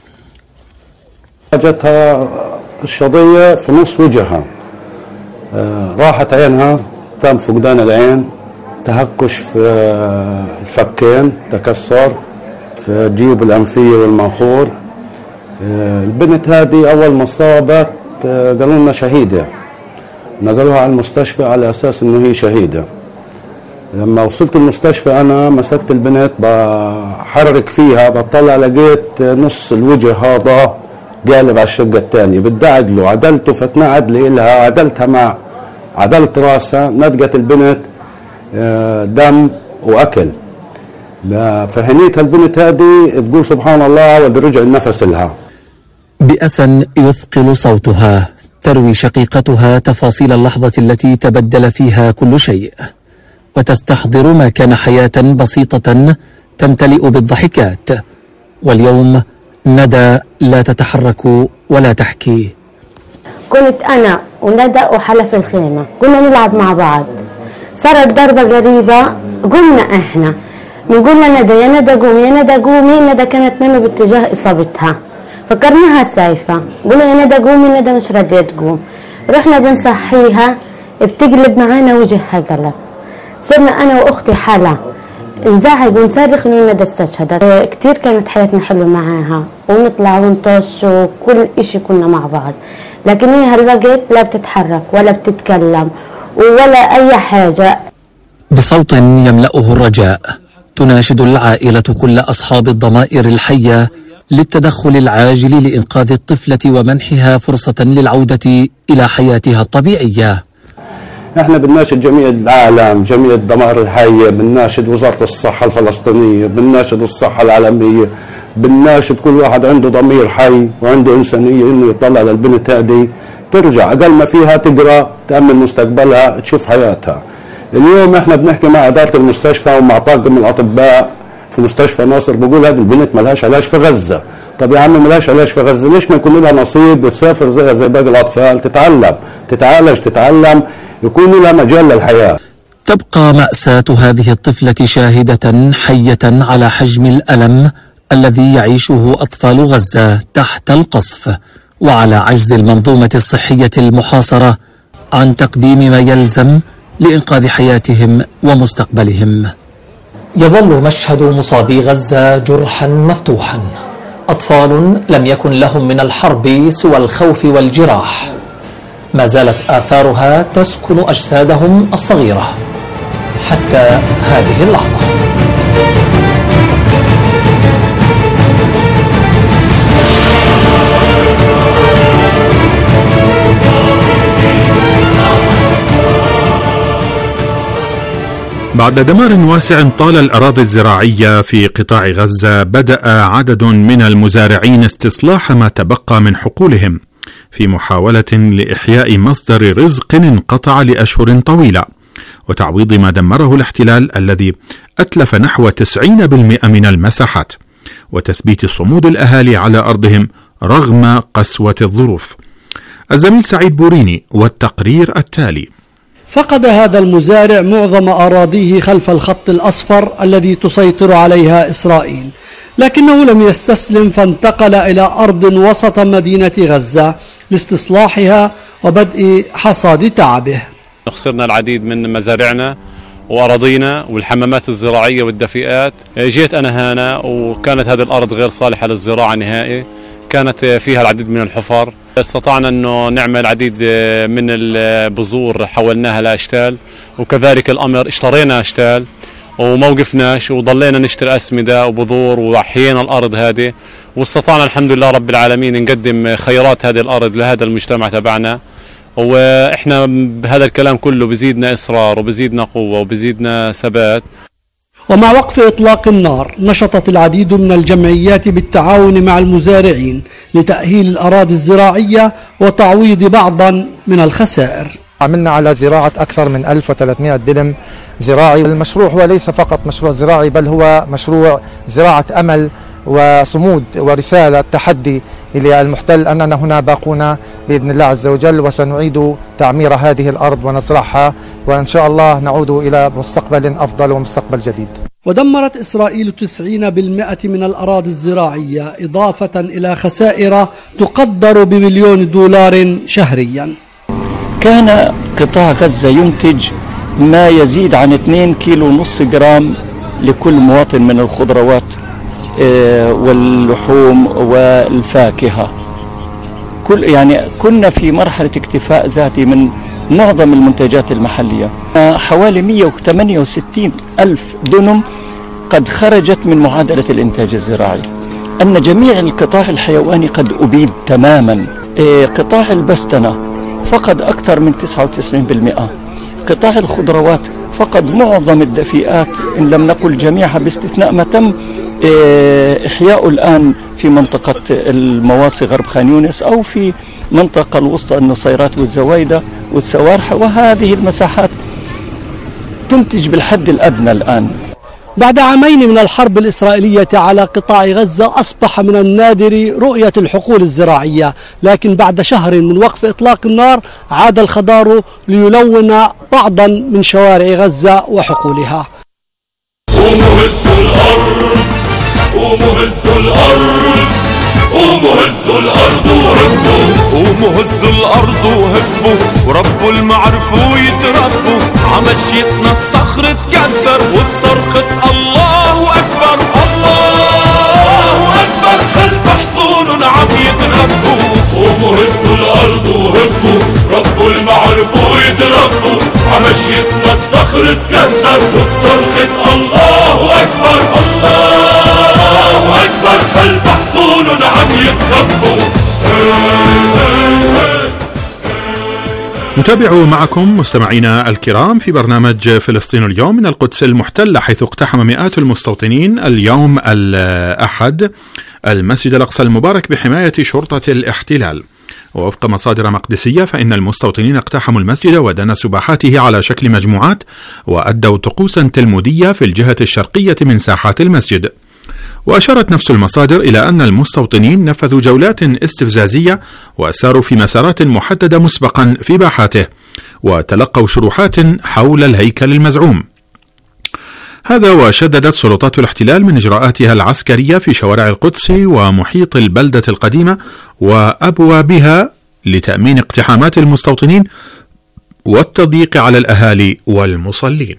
جتها الشظية في نص وجهها، راحت عينها، تم فقدان العين، تهكش في الفكين، تكسر في الجيوب الأنفية والمنخور. البنت هذه أول ما صابت قالوا لنا شهيدة، نقلوها على المستشفى على أساس إنه هي شهيدة. لما وصلت المستشفى أنا مسكت البنت بحرك فيها، بطلع لقيت نص الوجه هذا قالب على الشقة الثانية، بدي أعدله، عدلته فتنا عدلي إلها، عدلتها مع عدلت راسها، نطقت البنت دم وأكل. فهنيتها البنت هذه تقول سبحان الله ودي رجع النفس لها. بأسا يثقل صوتها تروي شقيقتها تفاصيل اللحظة التي تبدل فيها كل شيء، وتستحضر ما كان حياة بسيطة تمتلئ بالضحكات، واليوم ندى لا تتحرك ولا تحكي. كنت أنا وندى وحلا في الخيمة، كنا نلعب مع بعض، صارت ضربة قريبة، قمنا إحنا نقول لندى يا ندى قومي يا ندى قومي. ندى كانت نايمة باتجاه إصابتها، فكرناها سايفة، قلنا يا ندى قومي، ندى مش راضية تقوم. رحنا بنصحيها، بتقلب معانا وجهها قلب. صرنا أنا وأختي حلا نزعج ونصرخ إنه ندى استشهدت. كتير كانت حياتنا حلوة معاها، ونطلع ونطش وكل إشي كنا مع بعض، لكن هي هالوقت لا بتتحرك ولا بتتكلم ولا أي حاجة. بصوت يملأه الرجاء تناشد العائلة كل أصحاب الضمائر الحية للتدخل العاجل لإنقاذ الطفلة ومنحها فرصة للعودة إلى حياتها الطبيعية. احنا بنناشد جميع العالم، جميع الضمائر الحية، بنناشد وزارة الصحة الفلسطينية، بنناشد الصحة العالمية، بنناشد كل واحد عنده ضمير حي وعنده إنسانية إنه يطلع للبنت هذه ترجع أقل ما فيها تقرأ، تأمن مستقبلها، تشوف حياتها. اليوم احنا بنحكي مع إدارة المستشفى ومع طاقم الأطباء في مستشفى ناصر، بقول هذه البنت ملهاش علاج في غزة. طب يا عم ملهاش علاج في غزة، ليش ما يكون لها نصيب وتسافر زيها زي باقي الأطفال، تتعلم تتعالج تتعلم، يكون لها مجال للحياة. تبقى مأساة هذه الطفلة شاهدة حية على حجم الألم الذي يعيشه أطفال غزة تحت القصف، وعلى عجز المنظومة الصحية المحاصرة عن تقديم ما يلزم لإنقاذ حياتهم ومستقبلهم. يظل مشهد مصابي غزة جرحا مفتوحا، أطفال لم يكن لهم من الحرب سوى الخوف والجراح، ما زالت آثارها تسكن أجسادهم الصغيرة حتى هذه اللحظة. بعد دمار واسع طال الأراضي الزراعية في قطاع غزة، بدأ عدد من المزارعين استصلاح ما تبقى من حقولهم في محاولة لإحياء مصدر رزق انقطع لأشهر طويلة، وتعويض ما دمره الاحتلال الذي أتلف نحو تسعين بالمئة من المساحات، وتثبيت صمود الأهالي على أرضهم رغم قسوة الظروف. الزميل سعيد بوريني والتقرير التالي. فقد هذا المزارع معظم أراضيه خلف الخط الأصفر الذي تسيطر عليها إسرائيل، لكنه لم يستسلم فانتقل إلى أرض وسط مدينة غزة لاستصلاحها وبدء حصاد تعبه. خسرنا العديد من مزارعنا وأراضينا والحمامات الزراعية والدفئات. جيت أنا هنا وكانت هذه الأرض غير صالحة للزراعة نهائي، كانت فيها العديد من الحفر. استطعنا أنه نعمل العديد من البذور، حولناها لأشتال، وكذلك الأمر اشترينا أشتال وما وقفناش وضلينا نشتري أسمدة وبذور وأحيينا الأرض هذه، واستطعنا الحمد لله رب العالمين نقدم خيرات هذه الأرض لهذا المجتمع تبعنا. وإحنا بهذا الكلام كله بزيدنا إصرار وبزيدنا قوة وبزيدنا ثبات. ومع وقف إطلاق النار نشطت العديد من الجمعيات بالتعاون مع المزارعين لتأهيل الأراضي الزراعية وتعويض بعضا من الخسائر. عملنا على زراعة أكثر من ألف وثلاثمائة دلم زراعي. المشروع هو ليس فقط مشروع زراعي، بل هو مشروع زراعة أمل وصمود ورسالة تحدي إلى المحتل أننا هنا باقون بإذن الله عز وجل، وسنعيد تعمير هذه الأرض ونزرعها، وإن شاء الله نعود إلى مستقبل أفضل ومستقبل جديد. ودمرت إسرائيل تسعين بالمئة من الأراضي الزراعية، إضافة إلى خسائر تقدر بمليون دولار شهريا. كان قطاع غزة ينتج ما يزيد عن اثنين كيلو ونص جرام لكل مواطن من الخضروات واللحوم والفاكهة. كل يعني كنا في مرحلة اكتفاء ذاتي من معظم المنتجات المحلية. حوالي مئة وثمانية وستين ألف دنم قد خرجت من معادلة الإنتاج الزراعي. أن جميع القطاع الحيواني قد أبيد تماما. قطاع البستنة فقد أكثر من تسعة وتسعين بالمئة. قطاع الخضروات فقد معظم الدفيئات إن لم نقل جميعها، باستثناء ما تم إحياء الآن في منطقة المواصي غرب خان يونس أو في منطقة الوسطى النصيرات والزوايدة والسوارحة، وهذه المساحات تنتج بالحد الأدنى الآن. بعد عامين من الحرب الإسرائيلية على قطاع غزة أصبح من النادر رؤية الحقول الزراعية، لكن بعد شهر من وقف إطلاق النار عاد الخضار ليلون بعضا من شوارع غزة وحقولها. قوموا هزوا الأرض، قوموا هزوا الأرض، قوموا هزوا الأرض وهبوا، قوموا هزوا الأرض وهبوا، وربوا المعرفوا يتربوا، عمشيتنا الصخر اتكسر وبصرخة الله أكبر، الله أكبر، خلف حصون عم يتخبوا. قوموا هزوا الأرض وهبوا، ربوا المعرفوا يتربوا، عمشيتنا الصخر اتكسر وبصرخة الله أكبر، الله أكبر، خلف حصون عم يتخبوا. نتابع معكم مستمعينا الكرام في برنامج فلسطين اليوم من القدس المحتلة، حيث اقتحم مئات المستوطنين اليوم الأحد المسجد الأقصى المبارك بحماية شرطة الاحتلال. ووفق مصادر مقدسية فإن المستوطنين اقتحموا المسجد ودنسوا باحاته على شكل مجموعات وأدوا طقوسا تلمودية في الجهة الشرقية من ساحات المسجد. وأشارت نفس المصادر إلى أن المستوطنين نفذوا جولات استفزازية وساروا في مسارات محددة مسبقا في باحاته وتلقوا شروحات حول الهيكل المزعوم. هذا وشددت سلطات الاحتلال من إجراءاتها العسكرية في شوارع القدس ومحيط البلدة القديمة وأبوابها لتأمين اقتحامات المستوطنين والتضييق على الأهالي والمصلين.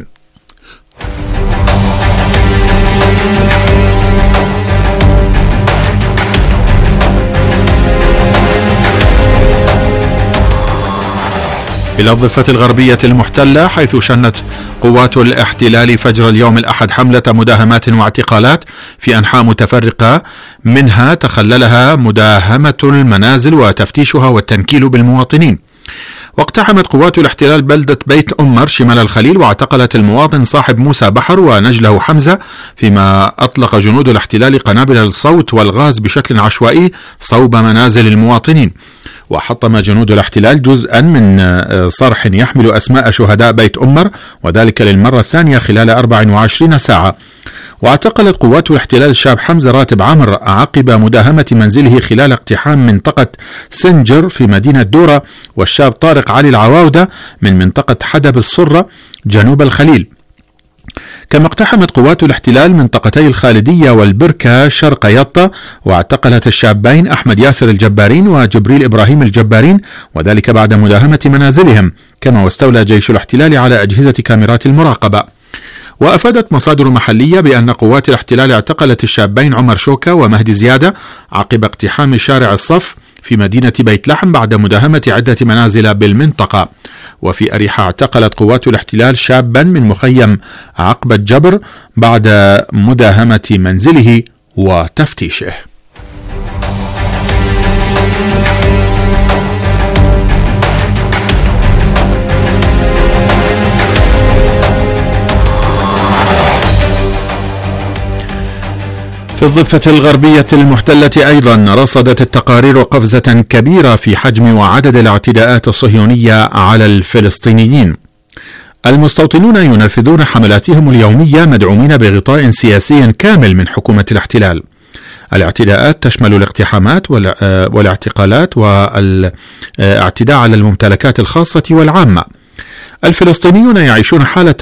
إلى الضفة الغربية المحتلة، حيث شنت قوات الاحتلال فجر اليوم الأحد حملة مداهمات واعتقالات في أنحاء متفرقة، منها تخللها مداهمة المنازل وتفتيشها والتنكيل بالمواطنين. واقتحمت قوات الاحتلال بلدة بيت أمر شمال الخليل واعتقلت المواطن صاحب موسى بحر ونجله حمزة، فيما أطلق جنود الاحتلال قنابل الصوت والغاز بشكل عشوائي صوب منازل المواطنين. وحطم جنود الاحتلال جزءا من صرح يحمل أسماء شهداء بيت أمر، وذلك للمرة الثانية خلال أربع وعشرين ساعة. واعتقلت قوات الاحتلال الشاب حمزة راتب عمر عقب مداهمة منزله خلال اقتحام منطقة سنجر في مدينة دورة، والشاب طارق علي العواودة من منطقة حدب الصرة جنوب الخليل. كما اقتحمت قوات الاحتلال منطقتي الخالدية والبركة شرق يطا، واعتقلت الشابين أحمد ياسر الجبارين وجبريل إبراهيم الجبارين، وذلك بعد مداهمة منازلهم. كما واستولى جيش الاحتلال على أجهزة كاميرات المراقبة. وأفادت مصادر محلية بأن قوات الاحتلال اعتقلت الشابين عمر شوكة ومهدي زيادة عقب اقتحام شارع الصف في مدينة بيت لحم بعد مداهمة عدة منازل بالمنطقة. وفي أريحة اعتقلت قوات الاحتلال شابا من مخيم عقبة جبر بعد مداهمة منزله وتفتيشه. في الضفة الغربية المحتلة أيضا رصدت التقارير قفزة كبيرة في حجم وعدد الاعتداءات الصهيونية على الفلسطينيين. المستوطنون ينفذون حملاتهم اليومية مدعومين بغطاء سياسي كامل من حكومة الاحتلال. الاعتداءات تشمل الاقتحامات والاعتقالات والاعتداء على الممتلكات الخاصة والعامة. الفلسطينيون يعيشون حالة